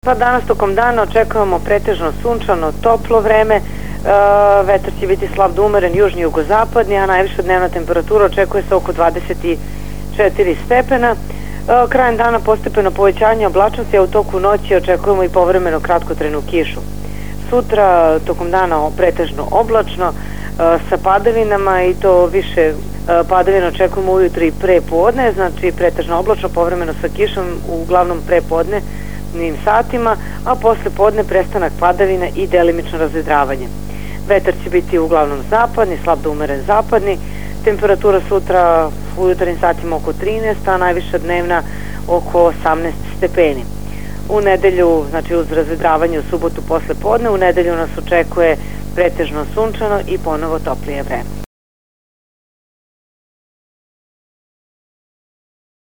Pa danas tokom dana očekujemo pretežno sunčano, toplo vreme, vetar će biti slab do umeren, južni jugozapadni, a najviša dnevna temperatura očekuje se oko 24 stepena. Krajem dana postepeno povećanje oblačnosti, a u toku noći očekujemo i povremeno kratkotrajnu kišu. Sutra tokom dana pretežno oblačno sa padavinama i to više padavina očekujemo ujutro i pre podne, znači pretežno oblačno, povremeno sa kišom, uglavnom pre podne satima, a posle podne prestanak padavina i delimično razvedravanje. Vetar će biti uglavnom zapadni, slab do umeren zapadni, temperatura sutra u jutarnjim satima oko 13, a najviša dnevna oko 18 stepeni. U nedelju, znači uz razvedravanje u subotu posle podne, u nedelju nas očekuje pretežno sunčano i ponovo toplije vreme.